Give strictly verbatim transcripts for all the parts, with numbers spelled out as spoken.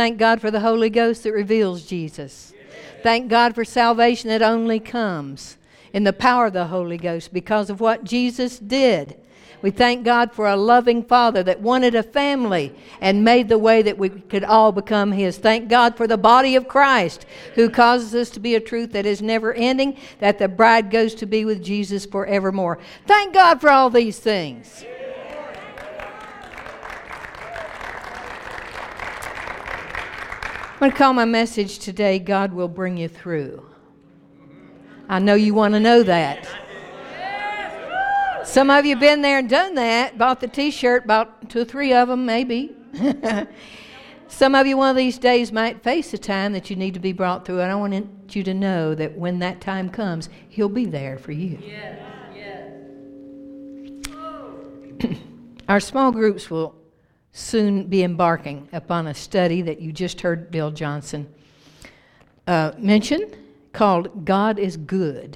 thank God for the Holy Ghost that reveals Jesus. Thank God for salvation that only comes in the power of the Holy Ghost because of what Jesus did. We thank God for a loving Father that wanted a family and made the way that we could all become His. Thank God for the body of Christ who causes us to be a truth that is never ending, that the bride goes to be with Jesus forevermore. Thank God for all these things. I'm going to call my message today, God Will Bring You Through. I know you want to know that. Some of you have been there and done that, bought the t-shirt, bought two or three of them maybe. Some of you one of these days might face a time that you need to be brought through, and I want you to know that when that time comes, He'll be there for you. Yes, yes. Our small groups will soon be embarking upon a study that you just heard Bill Johnson uh, mention called God is Good.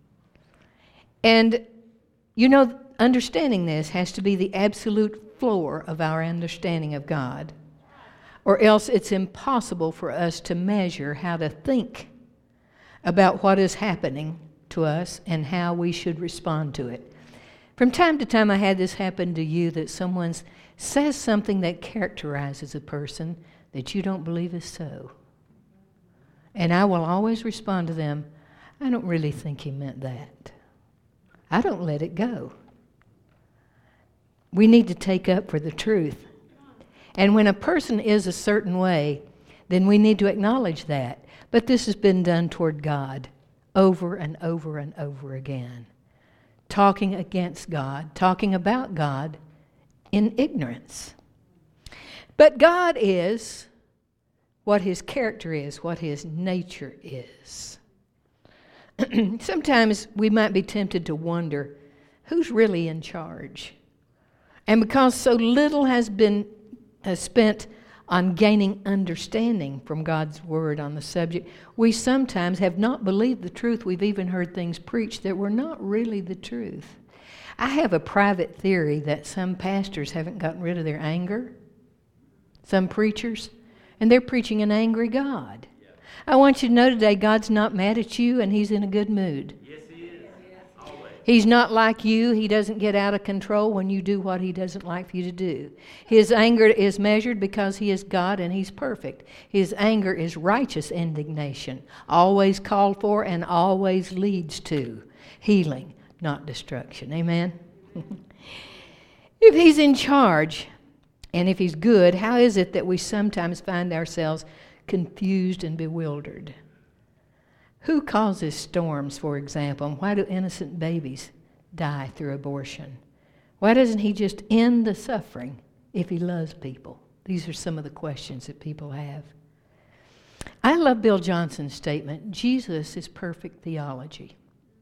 And you know, understanding this has to be the absolute floor of our understanding of God, or else it's impossible for us to measure how to think about what is happening to us and how we should respond to it. From time to time, I had this happen to you, that someone says something that characterizes a person that you don't believe is so. And I will always respond to them, I don't really think he meant that. I don't let it go. We need to take up for the truth. And when a person is a certain way, then we need to acknowledge that. But this has been done toward God over and over and over again. Talking against God, talking about God in ignorance. But God is what His character is, what His nature is. Sometimes we might be tempted to wonder, who's really in charge? And because so little has been uh, spent on gaining understanding from God's Word on the subject, we sometimes have not believed the truth. We've even heard things preached that were not really the truth. I have a private theory that some pastors haven't gotten rid of their anger, some preachers, and they're preaching an angry God. I want you to know today, God's not mad at you, and He's in a good mood. Yes, He is. Always. He's not like you. He doesn't get out of control when you do what He doesn't like for you to do. His anger is measured because He is God and He's perfect. His anger is righteous indignation, always called for and always leads to healing, not destruction. Amen? If He's in charge and if He's good, how is it that we sometimes find ourselves confused and bewildered? Who causes storms, for example? Why do innocent babies die through abortion? Why doesn't He just end the suffering if He loves people? These are some of the questions that people have. I love Bill Johnson's statement, Jesus is perfect theology.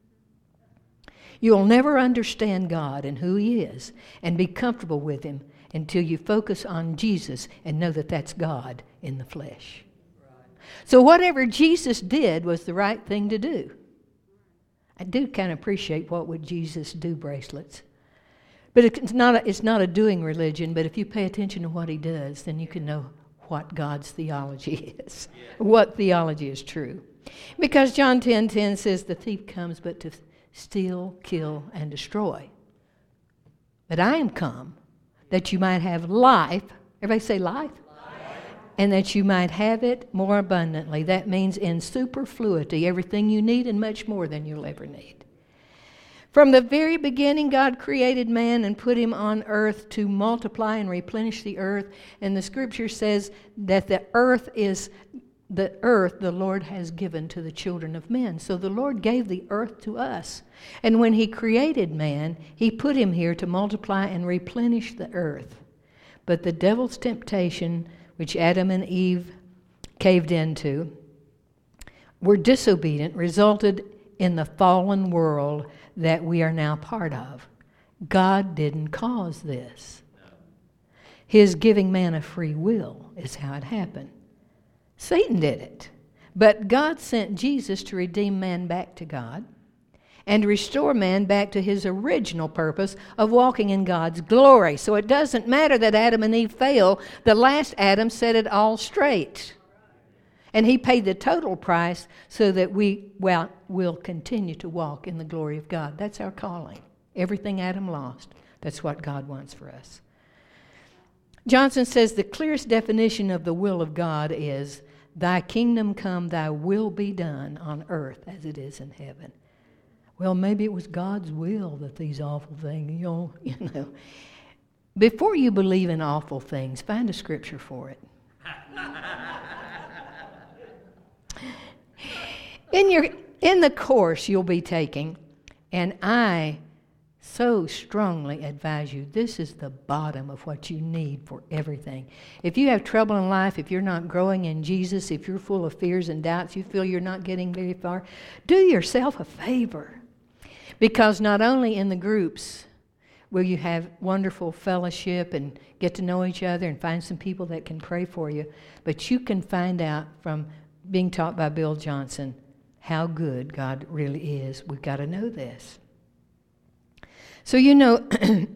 You'll never understand God and who He is and be comfortable with Him until you focus on Jesus and know that that's God in the flesh. So whatever Jesus did was the right thing to do. I do kind of appreciate what would Jesus do bracelets. But it's not a, it's not a doing religion, but if you pay attention to what He does, then you can know what God's theology is, yeah. What theology is true. Because John ten ten says, the thief comes but to steal, kill, and destroy. But I am come that you might have life. Everybody say life. And that you might have it more abundantly. That means in superfluity, everything you need and much more than you'll ever need. From the very beginning, God created man and put him on earth to multiply and replenish the earth. And the Scripture says that the earth is the earth the Lord has given to the children of men. So the Lord gave the earth to us. And when He created man, He put him here to multiply and replenish the earth. But the devil's temptation, which Adam and Eve caved into, were disobedient, resulted in the fallen world that we are now part of. God didn't cause this. His giving man a free will is how it happened. Satan did it. But God sent Jesus to redeem man back to God. and to restore man back to his original purpose of walking in God's glory. So it doesn't matter that Adam and Eve failed. The last Adam set it all straight. And he paid the total price so that we, well, will continue to walk in the glory of God. That's our calling. Everything Adam lost, that's what God wants for us. Johnson says the clearest definition of the will of God is, thy kingdom come, thy will be done on earth as it is in heaven. Well, maybe it was God's will that these awful things, you know, you know. Before you believe in awful things, find a scripture for it. In your in the course you'll be taking, and I so strongly advise you, this is the bottom of what you need for everything. If you have trouble in life, if you're not growing in Jesus, if you're full of fears and doubts, you feel you're not getting very far, do yourself a favor. Because not only in the groups will you have wonderful fellowship and get to know each other and find some people that can pray for you, but you can find out from being taught by Bill Johnson how good God really is. We've got to know this. So, you know,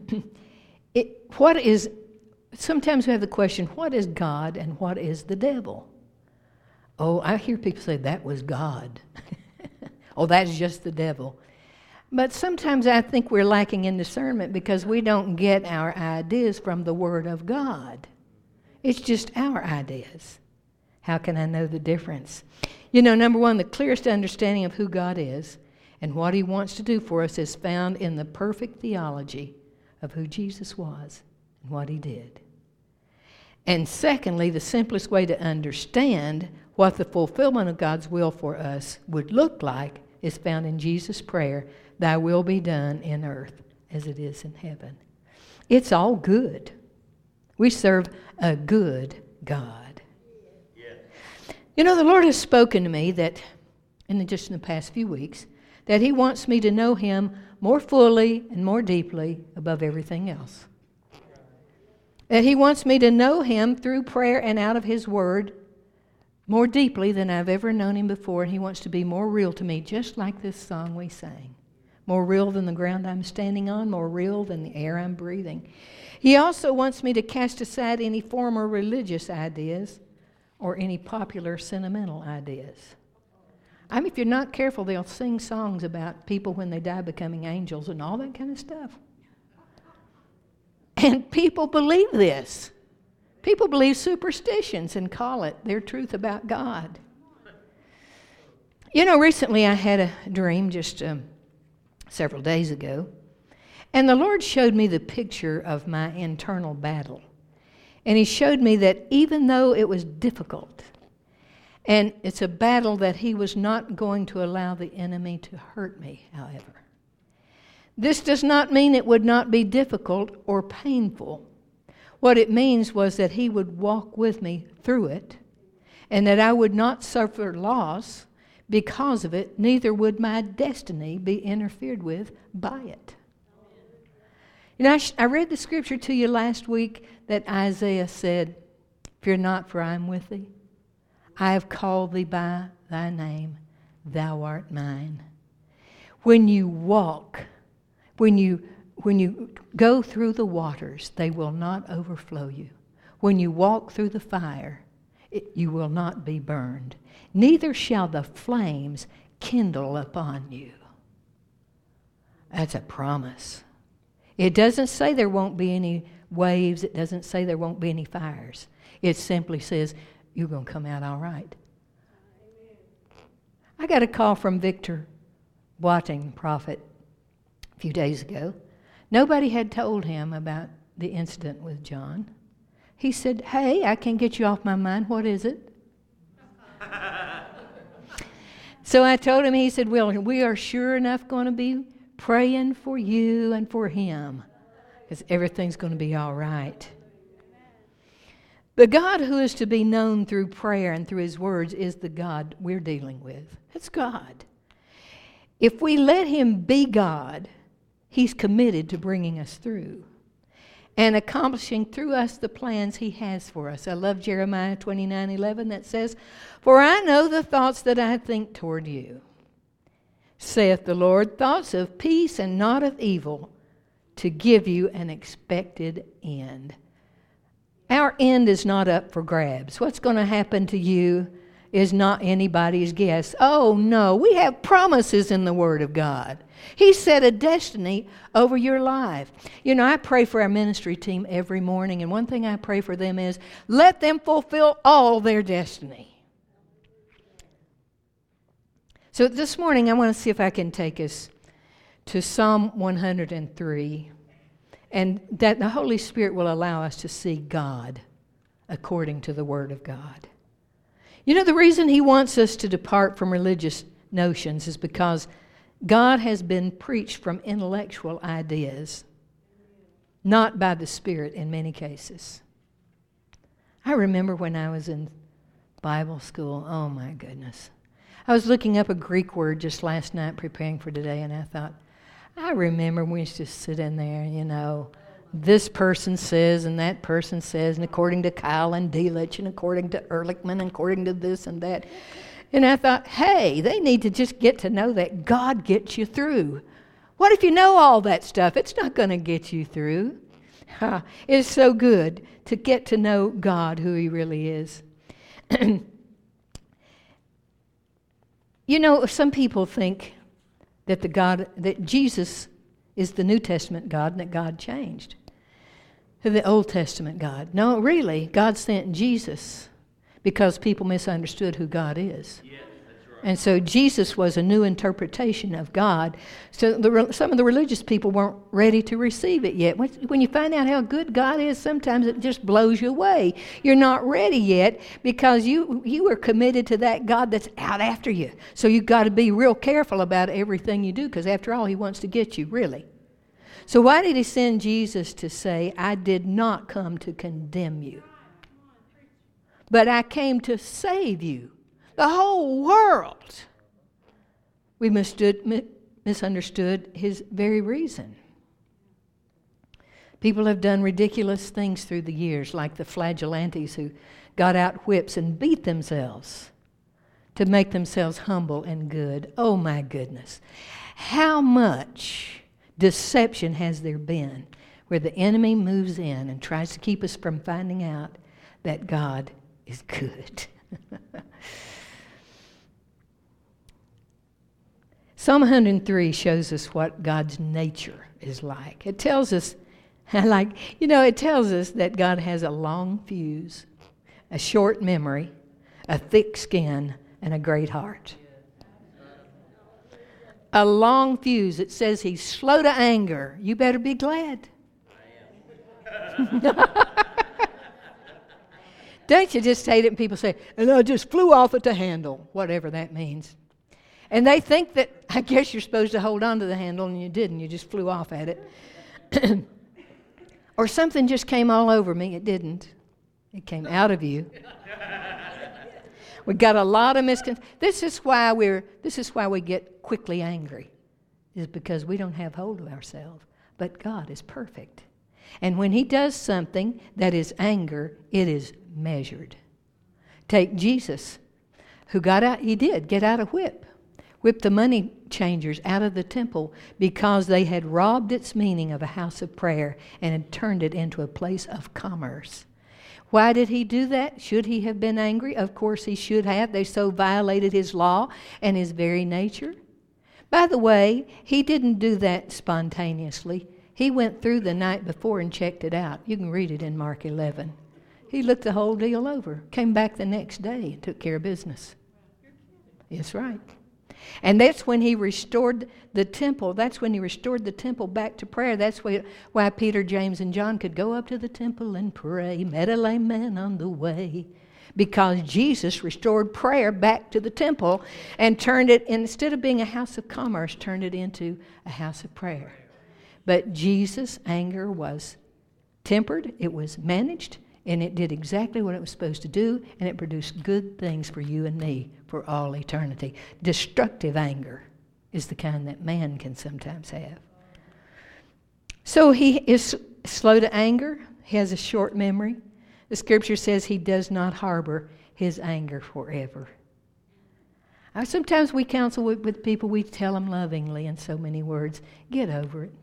it, what is, sometimes we have the question, what is God and what is the devil? Oh, I hear people say, that was God. Oh, that's just the devil. But sometimes I think we're lacking in discernment because we don't get our ideas from the Word of God. It's just our ideas. How can I know the difference? You know, number one, the clearest understanding of who God is and what He wants to do for us is found in the perfect theology of who Jesus was and what He did. And secondly, the simplest way to understand what the fulfillment of God's will for us would look like is found in Jesus' prayer, thy will be done in earth as it is in heaven. It's all good. We serve a good God. Yeah. You know, the Lord has spoken to me that, in just in the past few weeks, that He wants me to know Him more fully and more deeply above everything else. That He wants me to know Him through prayer and out of His Word more deeply than I've ever known Him before, and He wants to be more real to me, just like this song we sang. More real than the ground I'm standing on, more real than the air I'm breathing. He also wants me to cast aside any former religious ideas or any popular sentimental ideas. I mean, if you're not careful, they'll sing songs about people when they die becoming angels and all that kind of stuff. And people believe this. People believe superstitions and call it their truth about God. You know, recently I had a dream just um, several days ago, and the Lord showed me the picture of my internal battle. And He showed me that even though it was difficult, and it's a battle that He was not going to allow the enemy to hurt me, however. This does not mean it would not be difficult or painful. What it means was that He would walk with me through it, and that I would not suffer loss because of it, neither would my destiny be interfered with by it. You know, I, sh- I read the scripture to you last week that Isaiah said, fear not, for I am with thee. I have called thee by thy name, thou art mine. When you walk, when you when you go through the waters, they will not overflow you. When you walk through the fire, it, you will not be burned. Neither shall the flames kindle upon you. That's a promise. It doesn't say there won't be any waves. It doesn't say there won't be any fires. It simply says you're going to come out all right. I got a call from Victor Boateng, prophet, a few days ago. Nobody had told him about the incident with John. He said, hey, I can't get you off my mind. What is it? So I told him, he said, well, we are sure enough going to be praying for you and for him, because everything's going to be all right. The God who is to be known through prayer and through His words is the God we're dealing with. It's God. If we let Him be God, He's committed to bringing us through and accomplishing through us the plans He has for us. I love Jeremiah twenty-nine eleven that says, for I know the thoughts that I think toward you, saith the Lord, thoughts of peace and not of evil, to give you an expected end. Our end is not up for grabs. What's going to happen to you is not anybody's guess. Oh, no, we have promises in the Word of God. He set a destiny over your life. You know, I pray for our ministry team every morning, and one thing I pray for them is, let them fulfill all their destiny. So this morning, I want to see if I can take us to Psalm one hundred three, and that the Holy Spirit will allow us to see God according to the Word of God. You know, the reason He wants us to depart from religious notions is because God has been preached from intellectual ideas, not by the Spirit in many cases. I remember when I was in Bible school, oh my goodness. I was looking up a Greek word just last night preparing for today, and I thought, I remember we used to sit in there, you know, this person says and that person says, and according to Kyle and Delitzsch, and according to Ehrlichman, and according to this and that. And I thought, hey, they need to just get to know that God gets you through. What if you know all that stuff? It's not going to get you through. Huh. It's so good to get to know God, who He really is. You know, some people think that the God, that Jesus is the New Testament God and that God changed to the Old Testament God. No, really, God sent Jesus because people misunderstood who God is. Yes, that's right. And so Jesus was a new interpretation of God. So the, some of the religious people weren't ready to receive it yet. When, when you find out how good God is, sometimes it just blows you away. You're not ready yet because you you are committed to that God that's out after you. So you've got to be real careful about everything you do, because after all, He wants to get you, really. So why did He send Jesus to say, I did not come to condemn you, but I came to save you? The whole world. We mistood, misunderstood His very reason. People have done ridiculous things through the years, like the flagellantes who got out whips and beat themselves to make themselves humble and good. Oh my goodness. How much deception has there been where the enemy moves in and tries to keep us from finding out that God is good? Psalm one hundred three shows us what God's nature is like. It tells us, like, you know, it tells us that God has a long fuse, a short memory, a thick skin, and a great heart. A long fuse. It says He's slow to anger. You better be glad. Don't you just hate it when people say, and I just flew off at the handle, whatever that means. And they think that, I guess you're supposed to hold on to the handle, and you didn't. You just flew off at it. Or something just came all over me. It didn't. It came out of you. We got a lot of misconceptions. This is why we're. This is why we get quickly angry, is because we don't have hold of ourselves. But God is perfect, and when He does something that is anger, it is measured. Take Jesus, who got out. He did get out a whip. Whipped the money changers out of the temple because they had robbed its meaning of a house of prayer and had turned it into a place of commerce. Why did He do that? Should He have been angry? Of course He should have. They so violated His law and His very nature. By the way, He didn't do that spontaneously. He went through the night before and checked it out. You can read it in Mark eleven. He looked the whole deal over, came back the next day and took care of business. That's right. And that's when He restored the temple. That's when He restored the temple back to prayer. That's why, why Peter, James, and John could go up to the temple and pray. Met a lame man on the way. Because Jesus restored prayer back to the temple and turned it, instead of being a house of commerce, turned it into a house of prayer. But Jesus' anger was tempered. It was managed. And it did exactly what it was supposed to do, and it produced good things for you and me for all eternity. Destructive anger is the kind that man can sometimes have. So He is slow to anger. He has a short memory. The Scripture says He does not harbor His anger forever. I, sometimes we counsel with, with people, we tell them lovingly in so many words, get over it.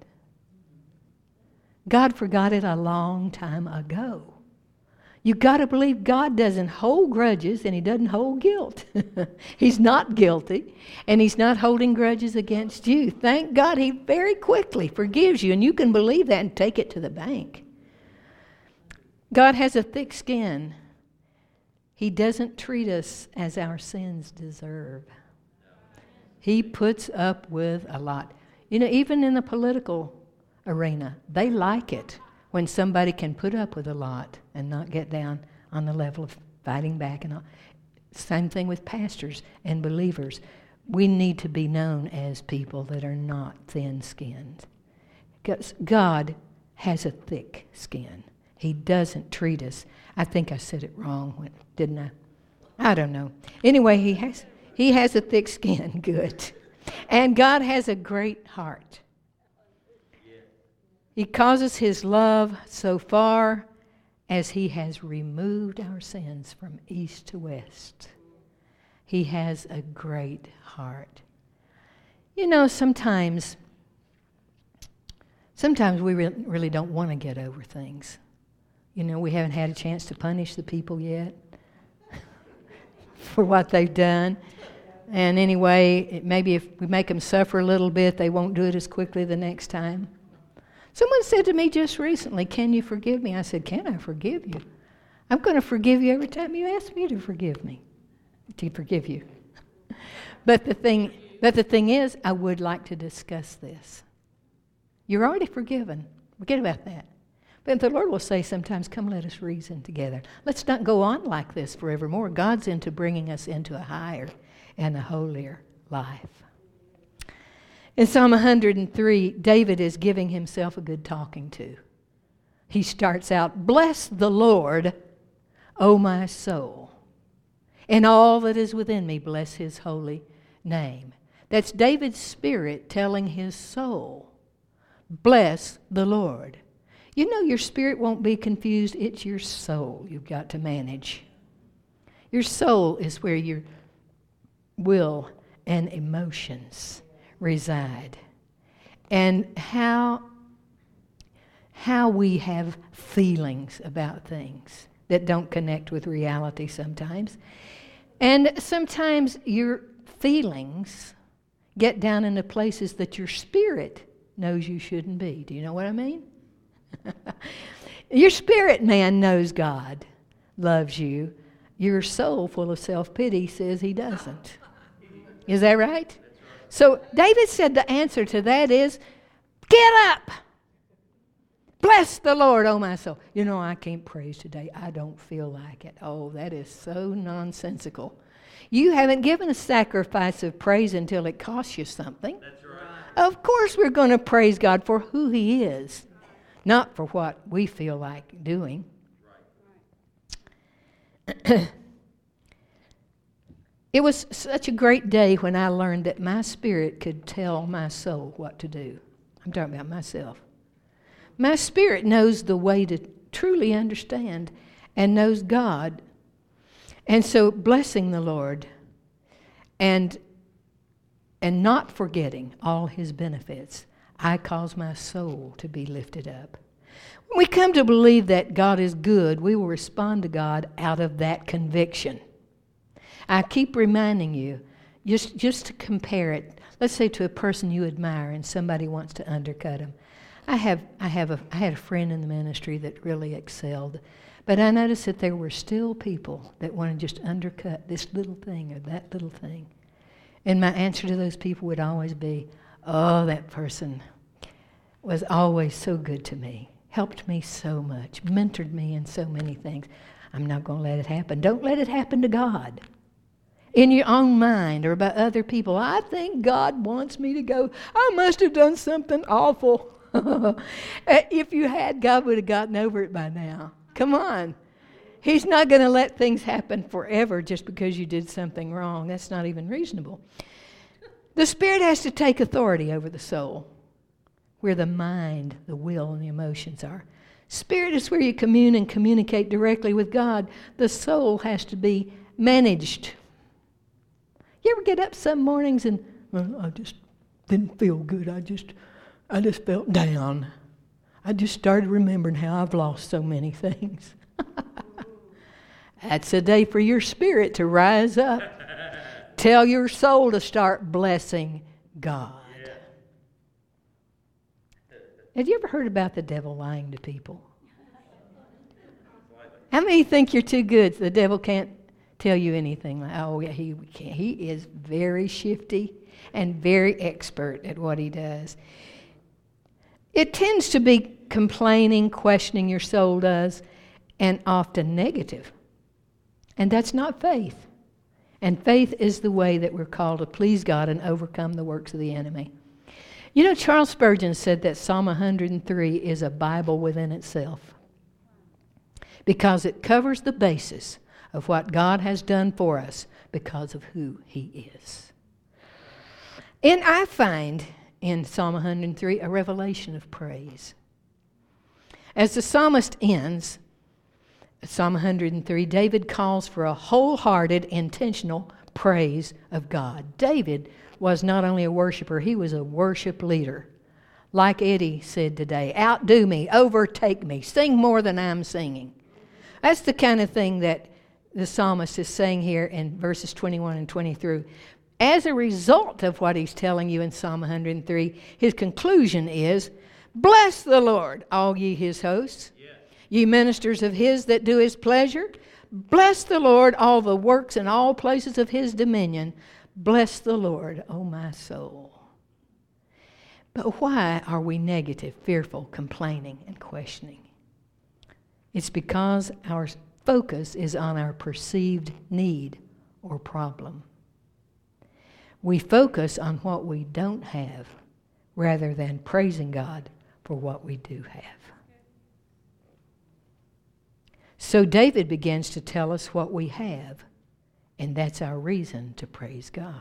God forgot it a long time ago. You've got to believe God doesn't hold grudges and He doesn't hold guilt. He's not guilty and He's not holding grudges against you. Thank God He very quickly forgives you, and you can believe that and take it to the bank. God has a thick skin. He doesn't treat us as our sins deserve. He puts up with a lot. You know, even in the political arena, they like it when somebody can put up with a lot and not get down on the level of fighting back and all. Same thing with pastors and believers. We need to be known as people that are not thin-skinned. Because God has a thick skin. He doesn't treat us. I think I said it wrong, didn't I? I don't know. Anyway, he has he has a thick skin. Good. And God has a great heart. He causes His love so far as He has removed our sins from east to west. He has a great heart. You know, sometimes, sometimes we re- really don't want to get over things. You know, we haven't had a chance to punish the people yet for what they've done. And anyway, it, maybe if we make them suffer a little bit, they won't do it as quickly the next time. Someone said to me just recently, can you forgive me? I said, can I forgive you? I'm going to forgive you every time you ask me to forgive me, to forgive you. But the thing, but the thing is, I would like to discuss this. You're already forgiven. Forget about that. But the Lord will say sometimes, come let us reason together. Let's not go on like this forevermore. God's into bringing us into a higher and a holier life. In Psalm one hundred three, David is giving himself a good talking to. He starts out, bless the Lord, O my soul, and all that is within me, bless His holy name. That's David's spirit telling his soul, bless the Lord. You know your spirit won't be confused. It's your soul you've got to manage. Your soul is where your will and emotions reside. And how, how we have feelings about things that don't connect with reality sometimes. And sometimes your feelings get down into places that your spirit knows you shouldn't be. Do you know what I mean? Your spirit man knows God loves you. Your soul, full of self-pity, says He doesn't. Is that right? So David said the answer to that is, get up. Bless the Lord, oh my soul. You know, I can't praise today. I don't feel like it. Oh, that is so nonsensical. You haven't given a sacrifice of praise until it costs you something. That's right. Of course we're going to praise God for who He is, not for what we feel like doing. Right. It was such a great day when I learned that my spirit could tell my soul what to do. I'm talking about myself. My spirit knows the way to truly understand and knows God. And so blessing the Lord and, and not forgetting all His benefits, I cause my soul to be lifted up. When we come to believe that God is good, we will respond to God out of that conviction. I keep reminding you, just, just to compare it, let's say to a person you admire and somebody wants to undercut him. I have, I have a, I had a friend in the ministry that really excelled, but I noticed that there were still people that want to just undercut this little thing or that little thing. And my answer to those people would always be, oh, that person was always so good to me, helped me so much, mentored me in so many things. I'm not going to let it happen. Don't let it happen to God. In your own mind or about other people, I think God wants me to go. I must have done something awful. If you had, God would have gotten over it by now. Come on. He's not going to let things happen forever just because you did something wrong. That's not even reasonable. The Spirit has to take authority over the soul, where the mind, the will, and the emotions are. Spirit is where you commune and communicate directly with God. The soul has to be managed. You ever get up some mornings and, well, I just didn't feel good. I just, I just felt down. I just started remembering how I've lost so many things. That's a day for your spirit to rise up. Tell your soul to start blessing God. Yeah. Have you ever heard about the devil lying to people? How many think you're too good so the devil can't tell you anything? Like, oh, yeah, he can't. He is very shifty and very expert at what he does. It tends to be complaining, questioning, your soul does, and often negative. And that's not faith. And faith is the way that we're called to please God and overcome the works of the enemy. You know, Charles Spurgeon said that Psalm one hundred three is a Bible within itself, because it covers the basis of what God has done for us because of who He is. And I find in Psalm one hundred three a revelation of praise. As the psalmist ends, Psalm one hundred three, David calls for a wholehearted, intentional praise of God. David was not only a worshiper, he was a worship leader. Like Eddie said today, outdo me, overtake me, sing more than I'm singing. That's the kind of thing that the psalmist is saying here in verses twenty-one and twenty-three. As a result of what he's telling you in Psalm one hundred three, his conclusion is, bless the Lord, all ye his hosts. Yeah. Ye ministers of his that do his pleasure, bless the Lord, all the works and all places of his dominion. Bless the Lord, O my soul. But why are we negative, fearful, complaining, and questioning? It's because our focus is on our perceived need or problem. We focus on what we don't have rather than praising God for what we do have. So David begins to tell us what we have, and that's our reason to praise God.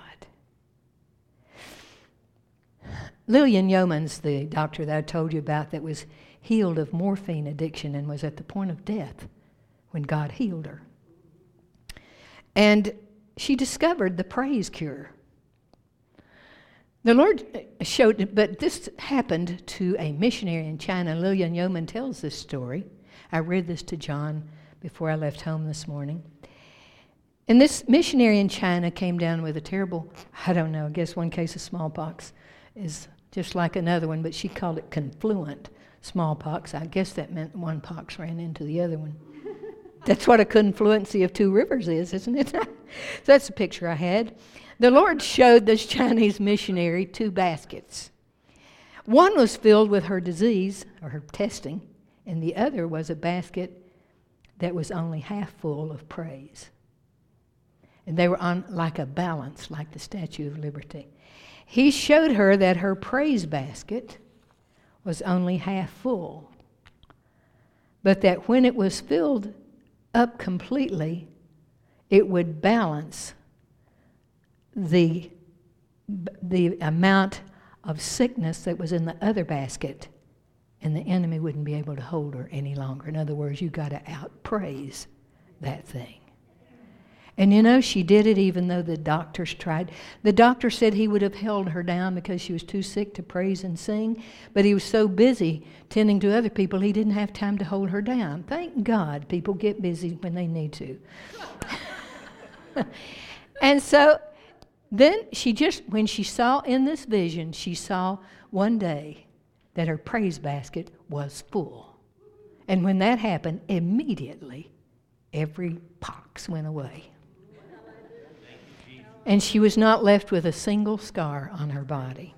Lillian Yeomans, the doctor that I told you about that was healed of morphine addiction and was at the point of death when God healed her. And she discovered the praise cure. The Lord showed, but this happened to a missionary in China. Lillian Yeoman tells this story. I read this to John before I left home this morning. And this missionary in China came down with a terrible, I don't know, I guess one case of smallpox is just like another one, but she called it confluent smallpox. I guess that meant one pox ran into the other one. That's what a confluency of two rivers is, isn't it? So that's the picture I had. The Lord showed this Chinese missionary two baskets. One was filled with her disease, or her testing, and the other was a basket that was only half full of praise. And they were on like a balance, like the Statue of Liberty. He showed her that her praise basket was only half full, but that when it was filled up completely, it would balance the, the amount of sickness that was in the other basket, and the enemy wouldn't be able to hold her any longer. In other words, you got to outpraise that thing. And you know, she did it even though the doctors tried. The doctor said he would have held her down because she was too sick to praise and sing, but he was so busy tending to other people, he didn't have time to hold her down. Thank God people get busy when they need to. And so then she just, when she saw in this vision, she saw one day that her praise basket was full. And when that happened, immediately every pox went away. And she was not left with a single scar on her body.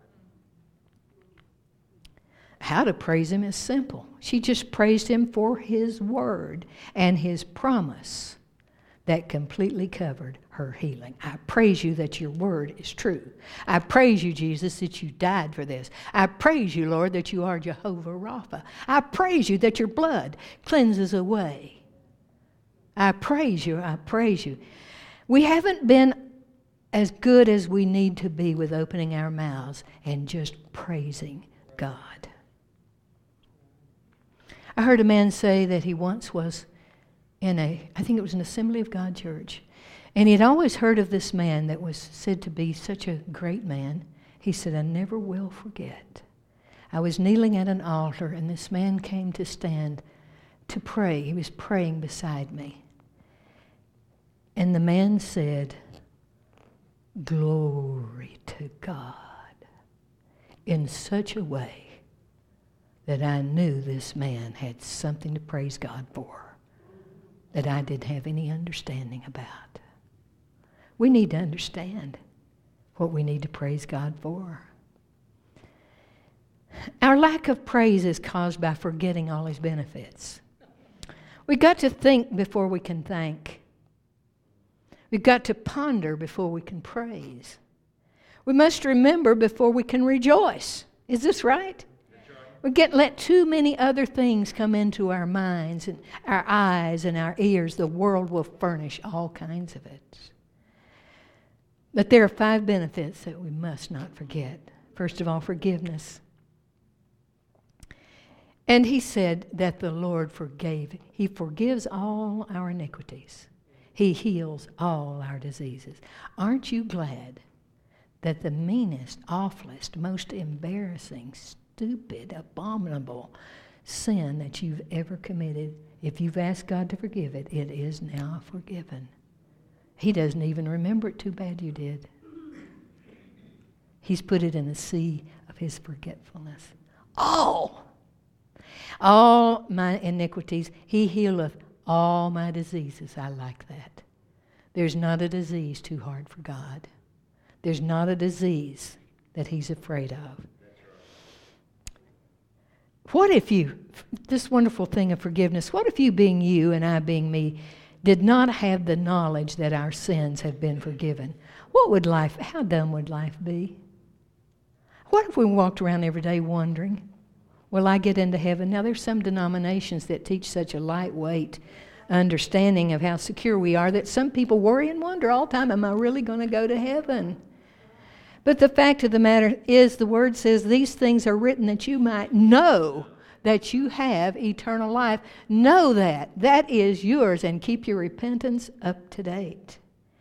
How to praise him is simple. She just praised him for his word and his promise that completely covered her healing. I praise you that your word is true. I praise you, Jesus, that you died for this. I praise you, Lord, that you are Jehovah Rapha. I praise you that your blood cleanses away. I praise you, I praise you. We haven't been as good as we need to be with opening our mouths and just praising God. I heard a man say that he once was in a, I think it was an Assembly of God church, And he'd always heard of this man that was said to be such a great man. He said, I never will forget. I was kneeling at an altar, and this man came to stand to pray. He was praying beside me. And the man said, glory to God, in such a way that I knew this man had something to praise God for that I didn't have any understanding about. We need to understand what we need to praise God for. Our lack of praise is caused by forgetting all His benefits. We've got to think before we can thank. We've got to ponder before we can praise. We must remember before we can rejoice. Is this right? We get let too many other things come into our minds and our eyes and our ears. The world will furnish all kinds of it. But there are five benefits that we must not forget. First of all, forgiveness. And he said that the Lord forgave. He forgives all our iniquities. He heals all our diseases. Aren't you glad that the meanest, awfulest, most embarrassing, stupid, abominable sin that you've ever committed, if you've asked God to forgive it, it is now forgiven. He doesn't even remember it. Too bad you did. He's put it in the sea of His forgetfulness. All, all my iniquities, He healeth all my diseases. I like that. There's not a disease too hard for God. There's not a disease that He's afraid of. What if you, this wonderful thing of forgiveness, what if you being you and I being me did not have the knowledge that our sins have been forgiven? What would life, how dumb would life be? What if we walked around every day wondering, will I get into heaven? Now there's some denominations that teach such a lightweight understanding of how secure we are that some people worry and wonder all the time, am I really going to go to heaven? But the fact of the matter is, the Word says these things are written that you might know that you have eternal life. Know that. That is yours, and keep your repentance up to date.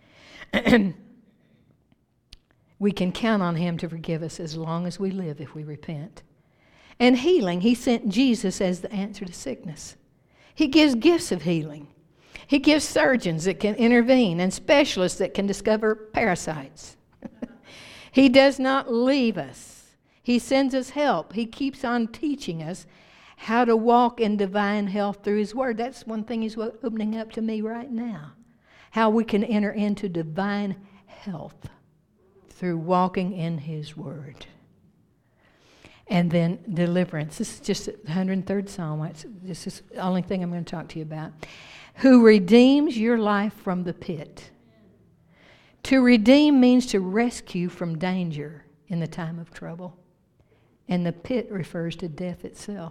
We can count on Him to forgive us as long as we live if we repent. And healing, He sent Jesus as the answer to sickness. He gives gifts of healing. He gives surgeons that can intervene and specialists that can discover parasites. He does not leave us. He sends us help. He keeps on teaching us how to walk in divine health through His Word. That's one thing He's opening up to me right now. How we can enter into divine health through walking in His Word. And then deliverance. This is just the one hundred third Psalm. It's, this is the only thing I'm going to talk to you about. Who redeems your life from the pit. To redeem means to rescue from danger in the time of trouble. And the pit refers to death itself.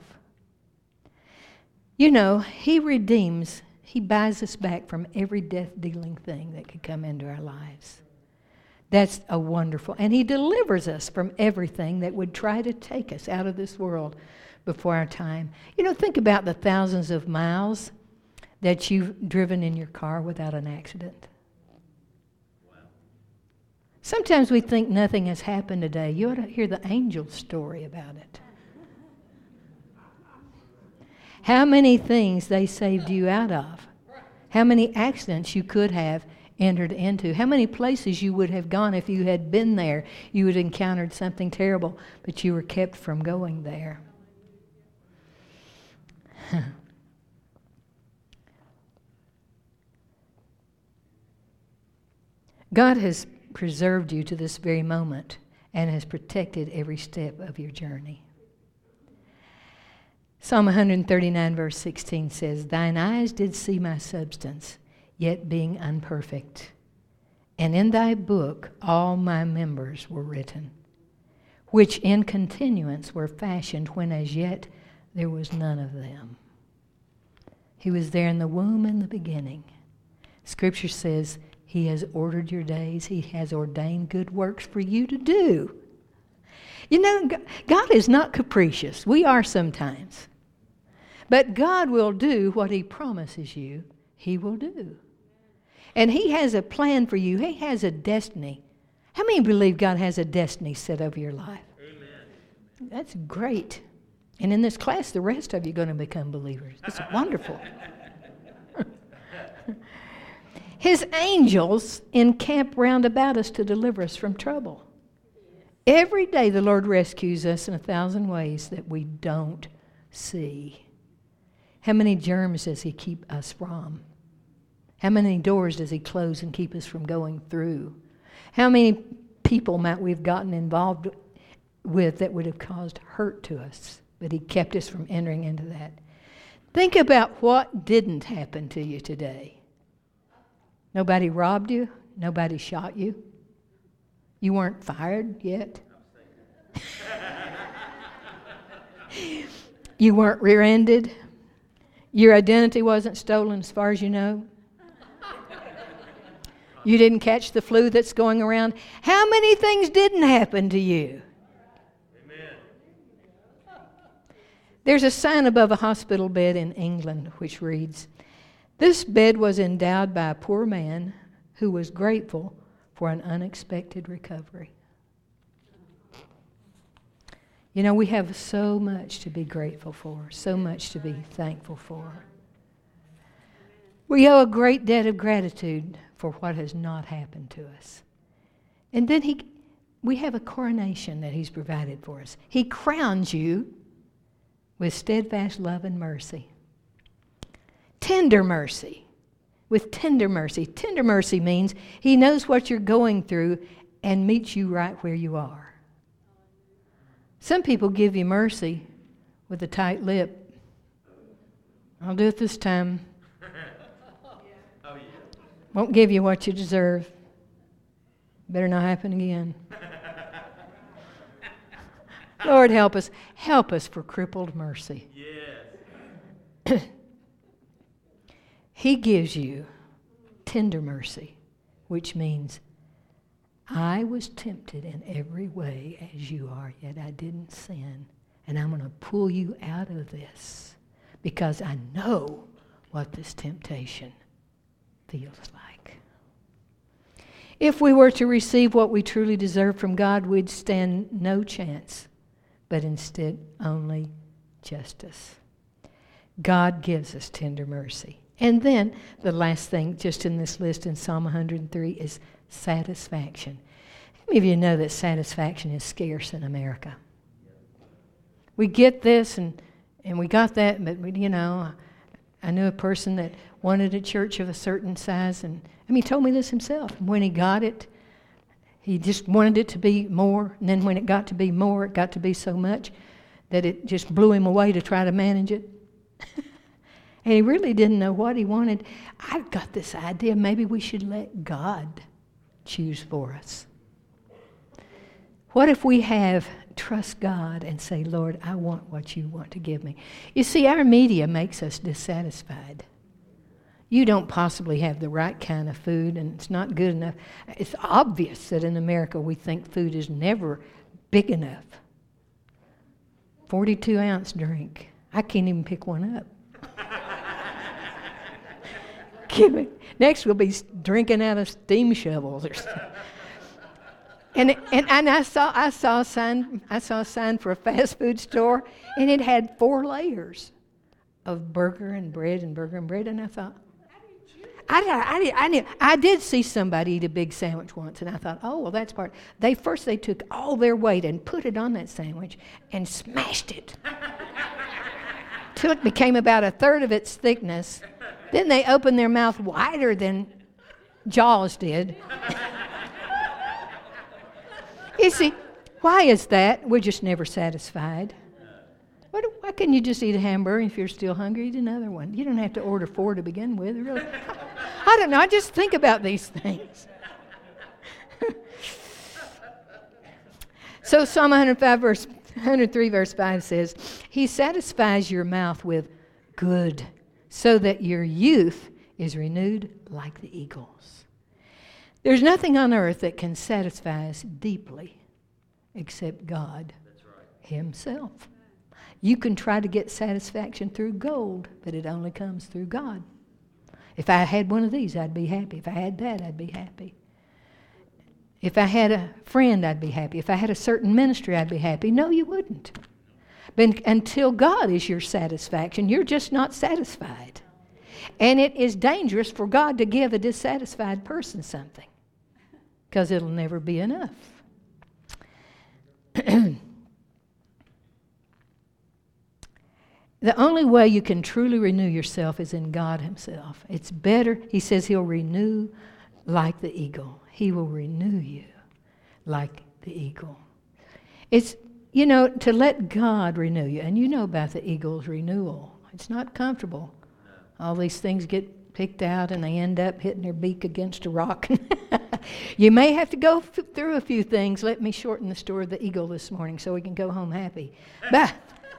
You know, He redeems, He buys us back from every death-dealing thing that could come into our lives. That's a wonderful, and He delivers us from everything that would try to take us out of this world before our time. You know, think about the thousands of miles that you've driven in your car without an accident. Sometimes we think nothing has happened today. You ought to hear the angel's story about it. How many things they saved you out of. How many accidents you could have entered into. How many places you would have gone if you had been there. You would have encountered something terrible, but you were kept from going there. God has preserved you to this very moment and has protected every step of your journey. Psalm one thirty-nine verse sixteen says, Thine eyes did see my substance, yet being unperfect. And in thy book all my members were written, which in continuance were fashioned when as yet there was none of them. He was there in the womb in the beginning. Scripture says He has ordered your days. He has ordained good works for you to do. You know, God is not capricious. We are sometimes. But God will do what He promises you He will do. And He has a plan for you. He has a destiny. How many believe God has a destiny set over your life? Amen. That's great. And in this class, the rest of you are going to become believers. It's wonderful. His angels encamp round about us to deliver us from trouble. Every day the Lord rescues us in a thousand ways that we don't see. How many germs does He keep us from? How many doors does He close and keep us from going through? How many people might we have gotten involved with that would have caused hurt to us, but He kept us from entering into that? Think about what didn't happen to you today. Nobody robbed you. Nobody shot you. You weren't fired yet. You weren't rear-ended. Your identity wasn't stolen as far as you know. You didn't catch the flu that's going around. How many things didn't happen to you? Amen. There's a sign above a hospital bed in England which reads, "This bed was endowed by a poor man who was grateful for an unexpected recovery." You know, we have so much to be grateful for, so much to be thankful for. We owe a great debt of gratitude for what has not happened to us. And then he, we have a coronation that He's provided for us. He crowns you with steadfast love and mercy. Tender mercy. With tender mercy. Tender mercy means He knows what you're going through and meets you right where you are. Some people give you mercy with a tight lip. I'll do it this time. Won't give you what you deserve. Better not happen again. Lord, help us. Help us for crippled mercy. Yes. He gives you tender mercy, which means I was tempted in every way as you are, yet I didn't sin. And I'm going to pull you out of this because I know what this temptation feels like. If we were to receive what we truly deserve from God, we'd stand no chance, but instead only justice. God gives us tender mercy. And then the last thing just in this list in Psalm one hundred three is satisfaction. How many of you know that satisfaction is scarce in America? We get this and, and we got that, but we, you know, I knew a person that wanted a church of a certain size, and I mean, he told me this himself. When he got it, he just wanted it to be more, and then when it got to be more, it got to be so much that it just blew him away to try to manage it. And he really didn't know what he wanted. I've got this idea, maybe we should let God choose for us. What if we have trust God and say, Lord, I want what you want to give me. You see, our media makes us dissatisfied. You don't possibly have the right kind of food, and it's not good enough. It's obvious that in America we think food is never big enough. forty-two ounce drink. I can't even pick one up. Next we'll be drinking out of steam shovels or something. And, and and I saw I saw a sign I saw a sign for a fast food store, and it had four layers of burger and bread and burger and bread, and I thought, I did, I did, I did, I did see somebody eat a big sandwich once, and I thought, oh well, that's part. They first they took all their weight and put it on that sandwich and smashed it till it became about a third of its thickness. Then they opened their mouth wider than Jaws did. You see, why is that? We're just never satisfied. Why, do, why couldn't you just eat a hamburger if you're still hungry? Eat another one. You don't have to order four to begin with. Really. I don't know. I just think about these things. So Psalm one hundred five, verse one hundred three, verse five says, He satisfies your mouth with good, so that your youth is renewed like the eagles. There's nothing on earth that can satisfy us deeply except God Himself. You can try to get satisfaction through gold, but it only comes through God. If I had one of these, I'd be happy. If I had that, I'd be happy. If I had a friend, I'd be happy. If I had a certain ministry, I'd be happy. No, you wouldn't. But until God is your satisfaction, you're just not satisfied. And it is dangerous for God to give a dissatisfied person something, because it'll never be enough. The only way you can truly renew yourself is in God Himself. It's better, He says He'll renew like the eagle. He will renew you like the eagle. It's, you know, to let God renew you. And you know about the eagle's renewal. It's not comfortable. All these things get picked out and they end up hitting their beak against a rock. You may have to go f- through a few things. Let me shorten the story of the eagle this morning so we can go home happy. But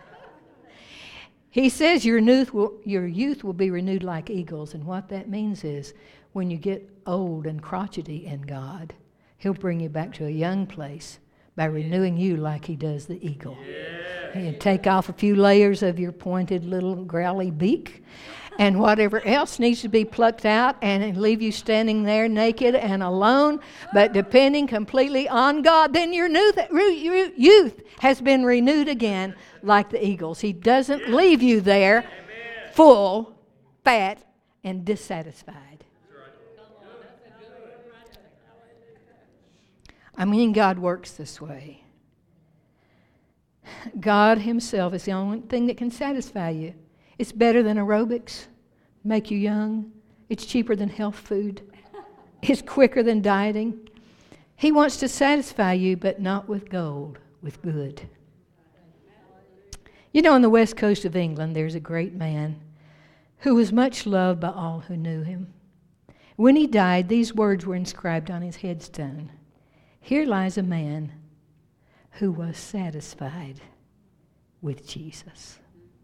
He says your youth will, your youth will be renewed like eagles. And what that means is when you get old and crotchety in God, He'll bring you back to a young place by renewing you like He does the eagle. Yeah. He'll take off a few layers of your pointed little growly beak and whatever else needs to be plucked out and leave you standing there naked and alone, but depending completely on God. Then your youth has been renewed again like the eagles. He doesn't leave you there full, fat, and dissatisfied. I mean, God works this way. God Himself is the only thing that can satisfy you. It's better than aerobics, make you young. It's cheaper than health food. It's quicker than dieting. He wants to satisfy you, but not with gold, with good. You know, on the west coast of England, there's a great man who was much loved by all who knew him. When he died, these words were inscribed on his headstone. Here lies a man who was satisfied with Jesus.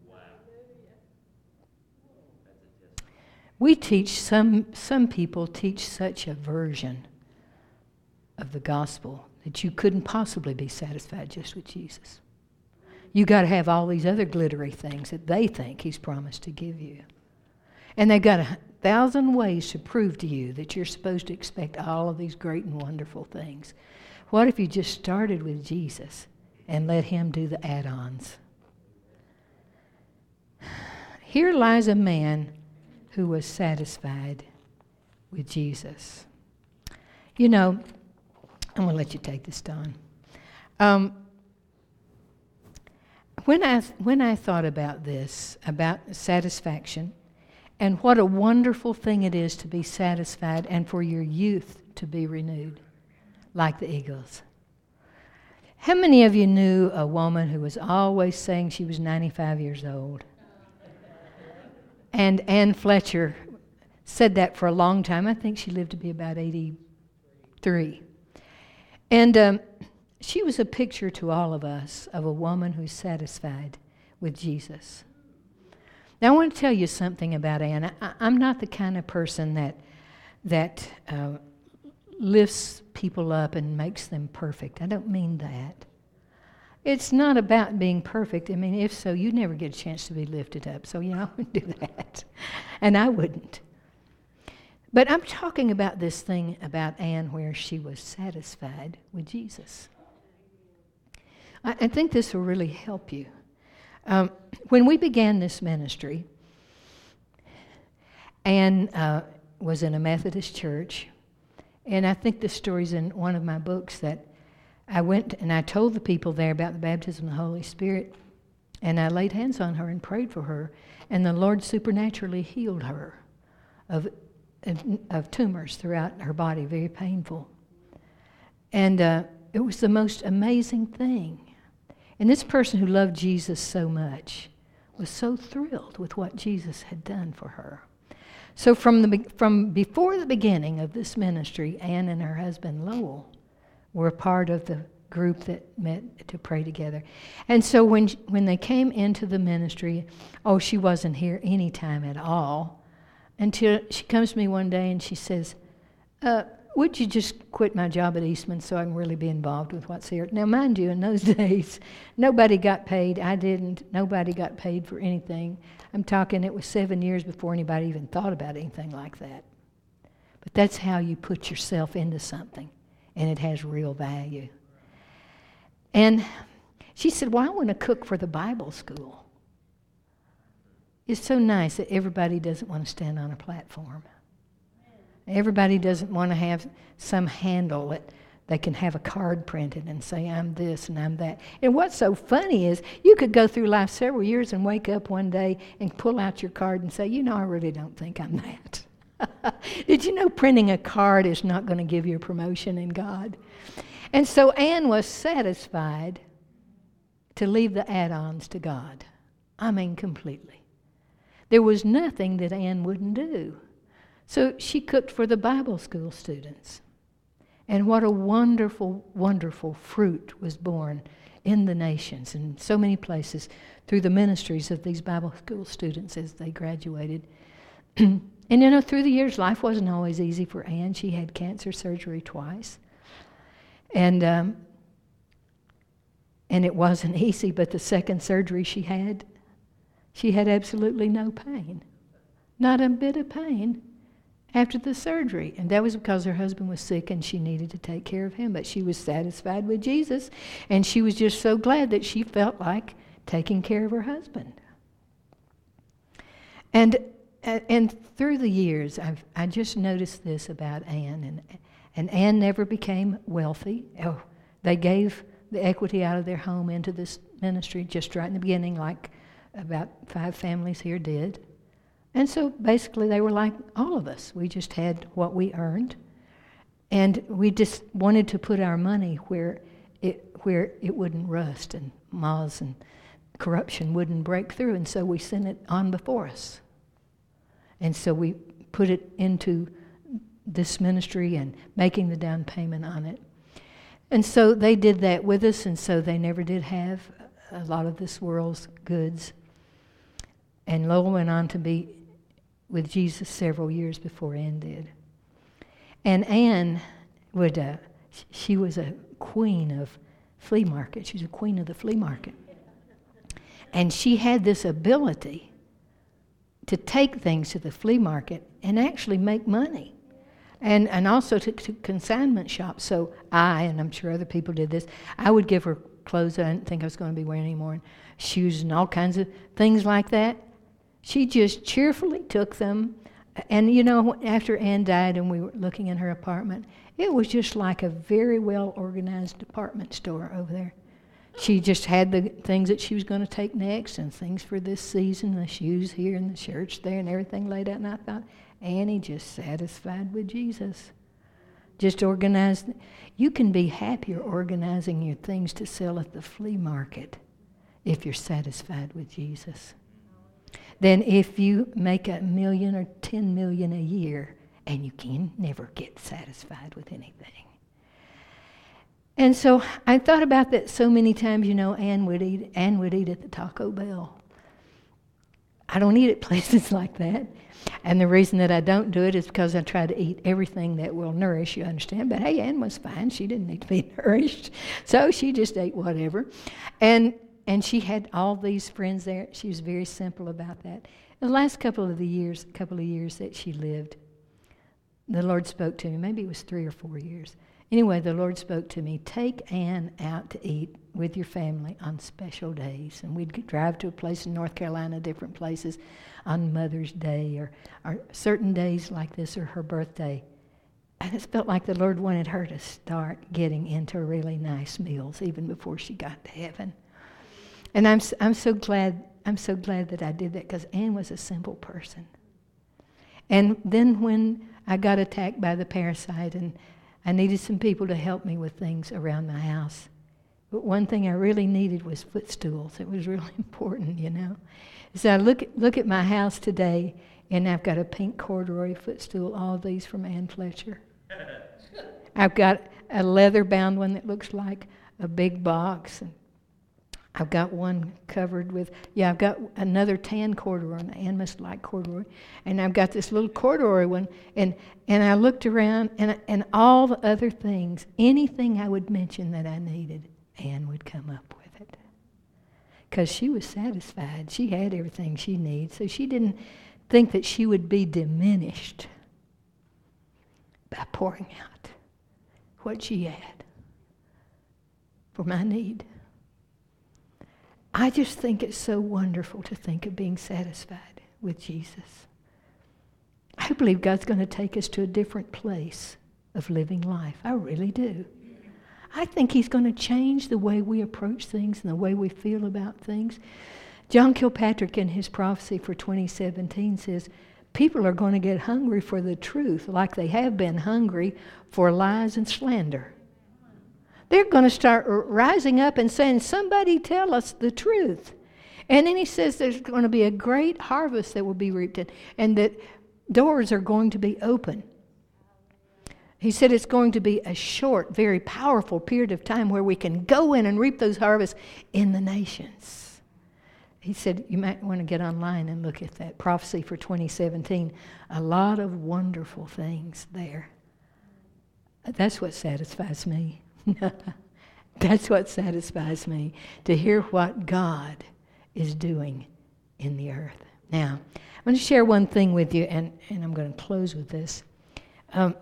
We teach, some, some people teach such a version of the gospel that you couldn't possibly be satisfied just with Jesus. You got to have all these other glittery things that they think He's promised to give you. And they've got a thousand ways to prove to you that you're supposed to expect all of these great and wonderful things. What if you just started with Jesus and let Him do the add-ons? Here lies a man who was satisfied with Jesus. You know, I'm going to let you take this, Don. Um, when I when I thought about this, about satisfaction, and what a wonderful thing it is to be satisfied and for your youth to be renewed, like the eagles. How many of you knew a woman who was always saying she was ninety-five years old? And Ann Fletcher said that for a long time. I think she lived to be about eighty-three. And um, she was a picture to all of us of a woman who's satisfied with Jesus. Now, I want to tell you something about Ann. I, I'm not the kind of person that that uh, lifts people up and makes them perfect. I don't mean that. It's not about being perfect. I mean, if so, you'd never get a chance to be lifted up. So, you know, I wouldn't do that. And I wouldn't. But I'm talking about this thing about Ann where she was satisfied with Jesus. I, I think this will really help you. Um, when we began this ministry, Ann uh, was in a Methodist church, and I think this story's in one of my books, that I went and I told the people there about the baptism of the Holy Spirit, and I laid hands on her and prayed for her, and the Lord supernaturally healed her of, of, of tumors throughout her body, very painful. And uh, it was the most amazing thing. And this person who loved Jesus so much was so thrilled with what Jesus had done for her. So from the from before the beginning of this ministry, Ann and her husband Lowell were a part of the group that met to pray together. And so when when they came into the ministry, oh, she wasn't here any time at all, until she comes to me one day and she says, uh, would you just quit my job at Eastman so I can really be involved with what's here? Now, mind you, in those days, nobody got paid. I didn't. Nobody got paid for anything. I'm talking it was seven years before anybody even thought about anything like that. But that's how you put yourself into something, and it has real value. And she said, well, I want to cook for the Bible school. It's so nice that everybody doesn't want to stand on a platform. Everybody doesn't want to have some handle that they can have a card printed and say, I'm this and I'm that. And what's so funny is you could go through life several years and wake up one day and pull out your card and say, you know, I really don't think I'm that. Did you know printing a card is not going to give you a promotion in God? And so Ann was satisfied to leave the add-ons to God. I mean, completely. There was nothing that Ann wouldn't do. So she cooked for the Bible school students. And what a wonderful, wonderful fruit was born in the nations in so many places through the ministries of these Bible school students as they graduated. And you know, through the years, life wasn't always easy for Ann. She had cancer surgery twice. And um, and it wasn't easy, but the second surgery she had, she had absolutely no pain. Not a bit of pain after the surgery. And that was because her husband was sick and she needed to take care of him. But she was satisfied with Jesus, and she was just so glad that she felt like taking care of her husband. And and through the years, I've I just noticed this about Ann. And, and Ann never became wealthy. Oh, they gave the equity out of their home into this ministry just right in the beginning, like about five families here did. And so basically they were like all of us. We just had what we earned. And we just wanted to put our money where it where it wouldn't rust and moths and corruption wouldn't break through. And so we sent it on before us. And so we put it into this ministry and making the down payment on it. And so they did that with us, and so they never did have a lot of this world's goods. And Lowell went on to be with Jesus several years before Ann did. And Ann would, uh, she was a queen of flea market. She was a queen of the flea market. And she had this ability to take things to the flea market and actually make money. And and also to, to consignment shops. So I, and I'm sure other people did this, I would give her clothes I didn't think I was going to be wearing anymore, and shoes and all kinds of things like that. She just cheerfully took them. And you know, after Ann died and we were looking in her apartment, it was just like a very well-organized department store over there. She just had the things that she was going to take next and things for this season, the shoes here and the shirts there and everything laid out. And I thought, Annie just satisfied with Jesus. Just organized. You can be happier organizing your things to sell at the flea market if you're satisfied with Jesus than if you make a million or ten million a year and you can never get satisfied with anything. And so I thought about that so many times. You know, Ann would eat, Ann would eat at the Taco Bell. I don't eat at places like that. And the reason that I don't do it is because I try to eat everything that will nourish, you understand. But hey, Ann was fine. She didn't need to be nourished. So she just ate whatever. And and she had all these friends there. She was very simple about that. The last couple of the years, couple of years that she lived, the Lord spoke to me. Maybe it was three or four years. Anyway, the Lord spoke to me, take Ann out to eat with your family on special days. And we'd drive to a place in North Carolina, different places, on Mother's Day or, or certain days like this or her birthday. And it felt like the Lord wanted her to start getting into really nice meals even before she got to heaven. And I'm I'm so glad I'm so glad that I did that, because Ann was a simple person. And then when I got attacked by the parasite and I needed some people to help me with things around my house. But one thing I really needed was footstools. It was really important, you know. So I look at, look at my house today, and I've got a pink corduroy footstool, all these from Ann Fletcher. I've got a leather-bound one that looks like a big box. And I've got one covered with, yeah, I've got another tan corduroy, an Ann must like corduroy, and I've got this little corduroy one, and, and I looked around, and, and all the other things, anything I would mention that I needed, Ann would come up with it. Because she was satisfied. She had everything she needed, so she didn't think that she would be diminished by pouring out what she had for my need. I just think it's so wonderful to think of being satisfied with Jesus. I believe God's going to take us to a different place of living life. I really do. I think He's going to change the way we approach things and the way we feel about things. John Kilpatrick in his prophecy for twenty seventeen says, people are going to get hungry for the truth like they have been hungry for lies and slander. They're going to start rising up and saying, somebody tell us the truth. And then he says there's going to be a great harvest that will be reaped, and, and that doors are going to be open. He said it's going to be a short, very powerful period of time where we can go in and reap those harvests in the nations. He said you might want to get online and look at that prophecy for twenty seventeen. A lot of wonderful things there. That's what satisfies me. That's what satisfies me, to hear what God is doing in the earth. Now, I'm going to share one thing with you, and, and I'm going to close with this. Um,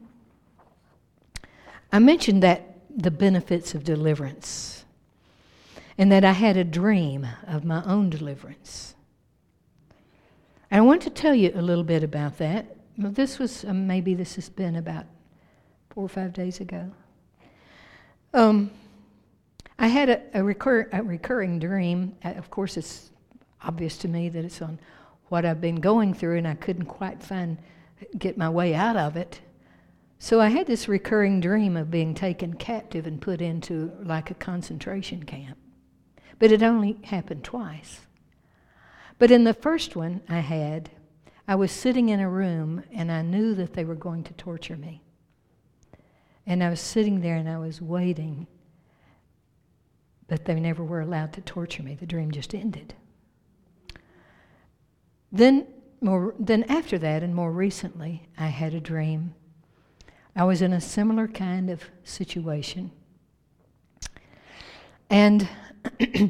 I mentioned that the benefits of deliverance, and that I had a dream of my own deliverance. And I want to tell you a little bit about that. Well, this was, um, maybe this has been about four or five days ago. Um, I had a, a, recur, a recurring dream. Uh, of course, it's obvious to me that it's on what I've been going through, and I couldn't quite find, get my way out of it. So I had this recurring dream of being taken captive and put into like a concentration camp. But it only happened twice. But in the first one I had, I was sitting in a room, and I knew that they were going to torture me. And I was sitting there and I was waiting, but they never were allowed to torture me. The dream just ended. Then, more, then after that, and more recently, I had a dream. I was in a similar kind of situation. And it,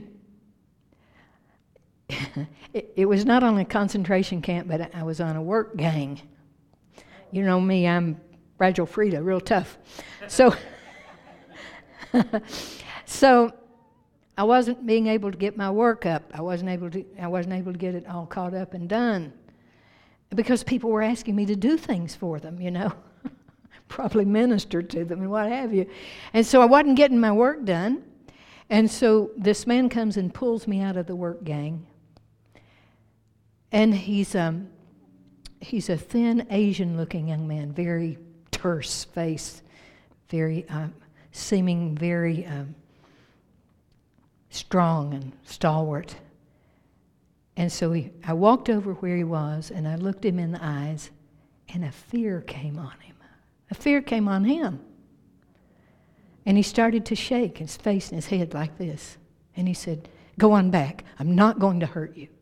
it was not only a concentration camp, but I was on a work gang. You know me, I'm Fragile Frida, real tough. So, so I wasn't being able to get my work up. I wasn't able to. I wasn't able to get it all caught up and done, because people were asking me to do things for them. You know, probably minister to them and what have you. And so I wasn't getting my work done. And so this man comes and pulls me out of the work gang. And he's um he's a thin, Asian-looking young man, very terse face, very uh, seeming very um, strong and stalwart. And so he, I walked over where he was, and I looked him in the eyes, and a fear came on him. A fear came on him. And he started to shake his face and his head like this. And he said, "Go on back. I'm not going to hurt you."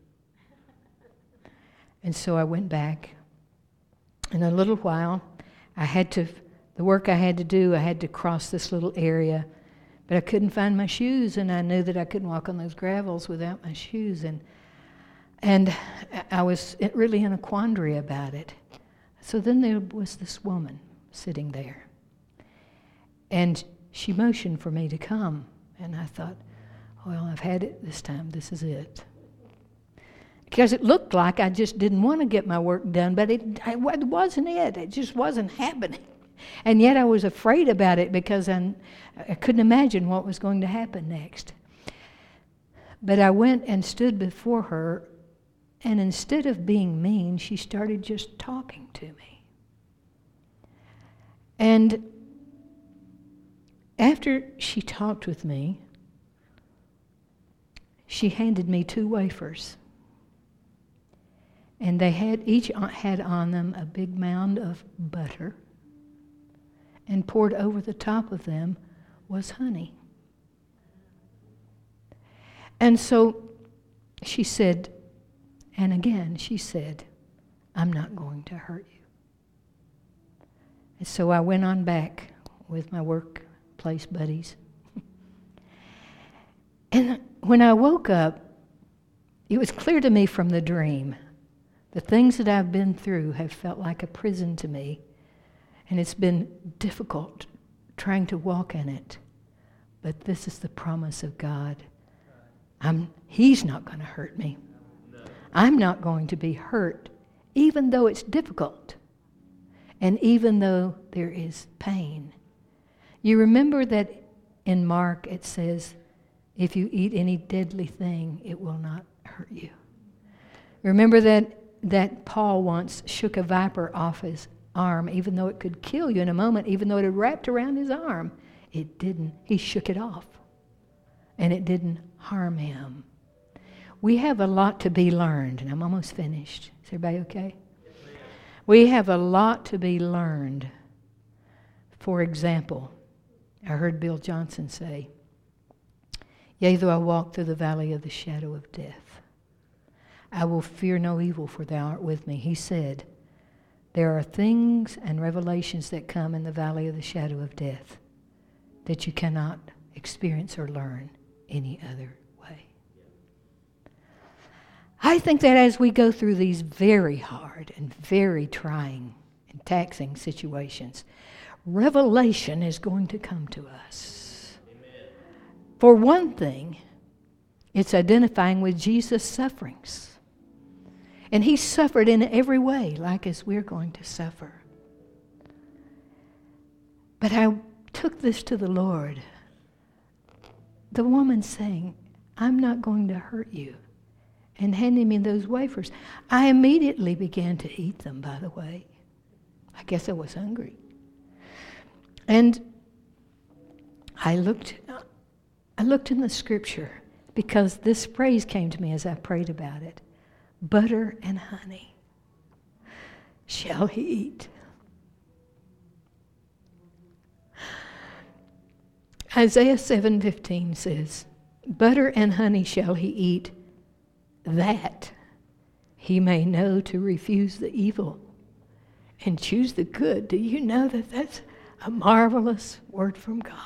And so I went back. In a little while, I had to, the work I had to do, I had to cross this little area, but I couldn't find my shoes, and I knew that I couldn't walk on those gravels without my shoes, and and I was really in a quandary about it. So then there was this woman sitting there, and she motioned for me to come, and I thought, well, I've had it this time, this is it. Because it looked like I just didn't want to get my work done, but it, it wasn't it. It just wasn't happening. And yet I was afraid about it because I, I couldn't imagine what was going to happen next. But I went and stood before her, and instead of being mean, she started just talking to me. And after she talked with me, she handed me two wafers. And they had each had on them a big mound of butter, and poured over the top of them was honey. And so she said, and again she said, I'm not going to hurt you. And so I went on back with my workplace buddies. And when I woke up, it was clear to me from the dream, the things that I've been through have felt like a prison to me, and it's been difficult trying to walk in it. But this is the promise of God. I'm, He's not going to hurt me. I'm not going to be hurt, even though it's difficult, and even though there is pain. You remember that in Mark it says, if you eat any deadly thing, it will not hurt you. Remember that, that Paul once shook a viper off his arm, even though it could kill you in a moment, even though it had wrapped around his arm. It didn't. He shook it off, and it didn't harm him. We have a lot to be learned, and I'm almost finished. Is everybody okay? Yes, we have a lot to be learned. For example, I heard Bill Johnson say, yea, though I walk through the valley of the shadow of death, I will fear no evil, for thou art with me. He said, there are things and revelations that come in the valley of the shadow of death that you cannot experience or learn any other way. I think that as we go through these very hard and very trying and taxing situations, revelation is going to come to us. Amen. For one thing, it's identifying with Jesus' sufferings. And He suffered in every way, like as we're going to suffer. But I took this to the Lord. The woman saying, I'm not going to hurt you, and handing me those wafers. I immediately began to eat them, by the way. I guess I was hungry. And I looked, I looked in the scripture, because this phrase came to me as I prayed about it. Butter and honey shall he eat. Isaiah seven fifteen says, butter and honey shall he eat, that he may know to refuse the evil and choose the good. Do you know that that's a marvelous word from God?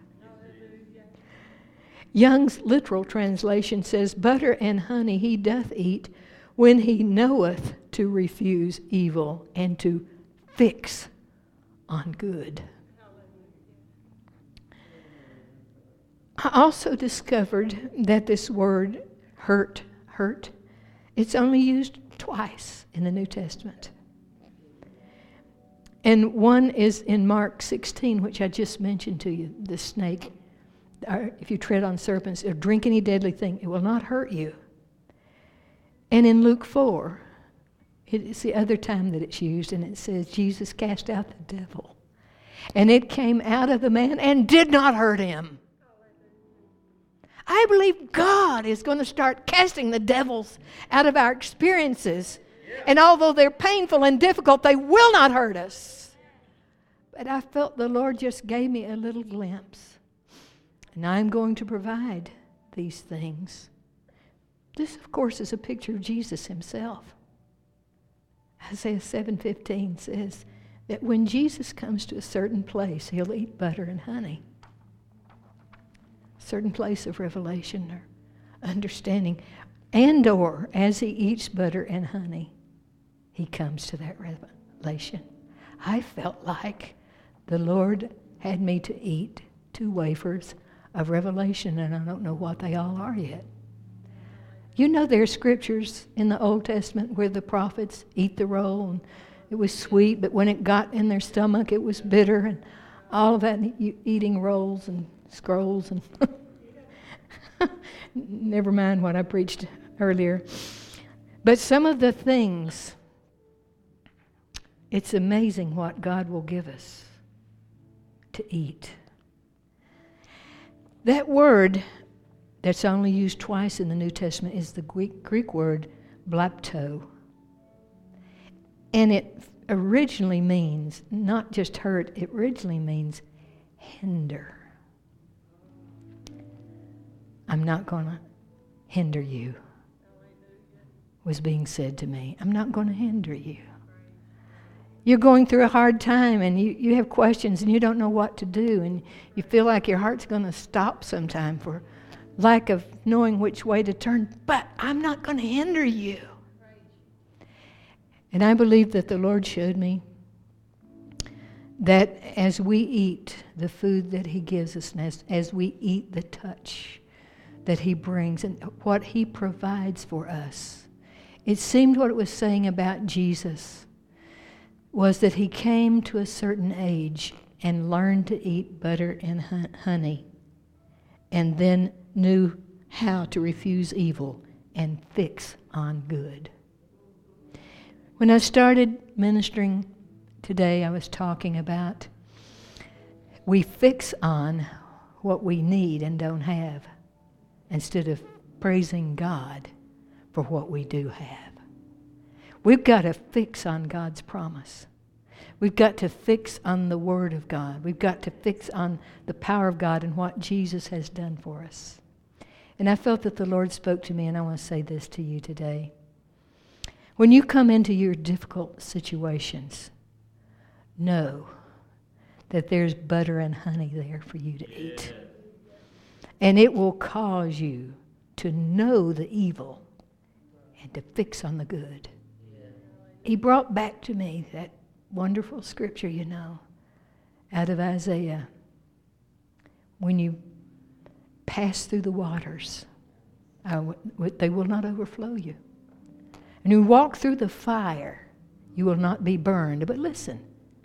Young's literal translation says, butter and honey he doth eat when he knoweth to refuse evil and to fix on good. I also discovered that this word hurt, hurt, it's only used twice in the New Testament. And one is in Mark sixteen, which I just mentioned to you, the snake. Or if you tread on serpents or drink any deadly thing, it will not hurt you. And in Luke four, it's the other time that it's used, and it says Jesus cast out the devil. And it came out of the man and did not hurt him. I believe God is going to start casting the devils out of our experiences. And although they're painful and difficult, they will not hurt us. But I felt the Lord just gave me a little glimpse. And I'm going to provide these things. This, of course, is a picture of Jesus himself. Isaiah seven fifteen says that when Jesus comes to a certain place, he'll eat butter and honey. A certain place of revelation or understanding. And or, as he eats butter and honey, he comes to that revelation. I felt like the Lord had me to eat two wafers of revelation, and I don't know what they all are yet. You know there are scriptures in the Old Testament where the prophets eat the roll, and it was sweet, but when it got in their stomach, it was bitter, and all of that, and eating rolls and scrolls, and never mind what I preached earlier. But some of the things, it's amazing what God will give us to eat. That word that's only used twice in the New Testament is the Greek, Greek word blapto. And it originally means, not just hurt, it originally means hinder. I'm not going to hinder you, was being said to me. I'm not going to hinder you. You're going through a hard time and you, you have questions and you don't know what to do and you feel like your heart's going to stop sometime for lack of knowing which way to turn. But I'm not going to hinder you. And I believe that the Lord showed me that as we eat the food that He gives us, and as, as we eat the touch that He brings and what He provides for us, it seemed what it was saying about Jesus was that He came to a certain age and learned to eat butter and honey and then knew how to refuse evil and fix on good. When I started ministering today, I was talking about we fix on what we need and don't have instead of praising God for what we do have. We've got to fix on God's promise. We've got to fix on the Word of God. We've got to fix on the power of God and what Jesus has done for us. And I felt that the Lord spoke to me, and I want to say this to you today. When you come into your difficult situations, know that there's butter and honey there for you to eat. And it will cause you to know the evil and to fix on the good. He brought back to me that wonderful scripture, you know, out of Isaiah. When you pass through the waters, I w- they will not overflow you. And you walk through the fire, you will not be burned. But listen,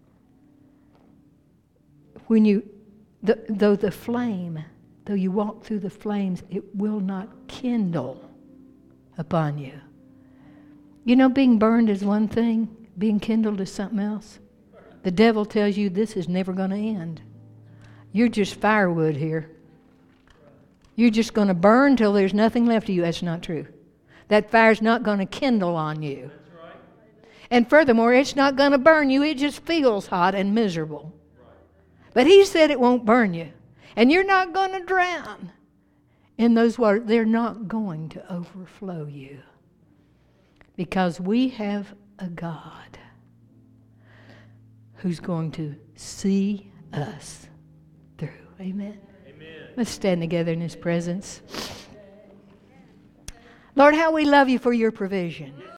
when you, the, though the flame, though you walk through the flames, it will not kindle upon you. You know, being burned is one thing, being kindled is something else. The devil tells you this is never going to end. You're just firewood here. You're just going to burn till there's nothing left of you. That's not true. That fire's not going to kindle on you. That's right. And furthermore, it's not going to burn you. It just feels hot and miserable. But He said it won't burn you. And you're not going to drown in those waters. They're not going to overflow you. Because we have a God who's going to see us through. Amen. Amen. Let's stand together in His presence. Lord, how we love You for Your provision.